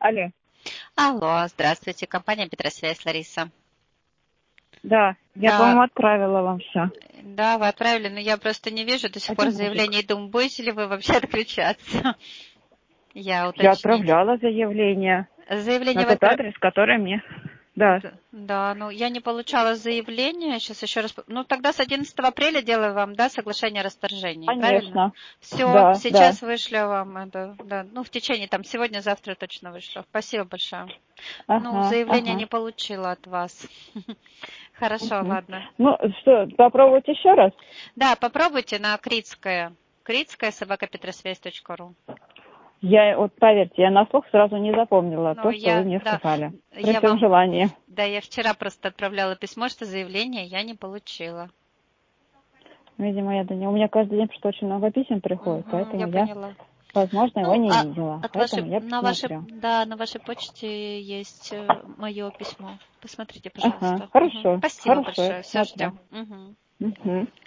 Алло. Алло, здравствуйте, компания Петросвязь, Лариса. Да, я, Да, по-моему, отправила вам все. да, вы отправили, но я просто не вижу до сих пор Один мужик. заявление, и думаю, будете ли вы вообще отключаться? Я Я уточнить. отправляла заявление на Заявление вы тот адрес, который мне... Да, Да, ну я не получала заявление, сейчас еще раз... Ну тогда с 11 апреля делаю вам, да, соглашение о расторжении, правильно? конечно. Все, Да, да. сейчас вышлю вам это, да, ну в течение там сегодня-завтра точно вышлю. Спасибо большое. Ну, Ага, заявление ага. не получила от вас. Хорошо, Мгм. ладно. Ну, что, попробовать еще раз? Да, попробуйте на Критская собакапетросвязь.ру. Я, вот поверьте, я на слух сразу не запомнила Ну, то, что вы мне да, сказали. При я всем вам, желании. да, я вчера просто отправляла письмо, что заявление я не получила. Видимо, у меня каждый день что очень много писем приходит, Угу, я поэтому я, поняла. возможно, его Ну, не видела. от Поэтому вашей, я посмотрю. на вашей почте есть мое письмо. Посмотрите, Ага, пожалуйста. Мгм. хорошо, Спасибо хорошо, я большое. Все посмотрю. ждем. Мгм. Угу.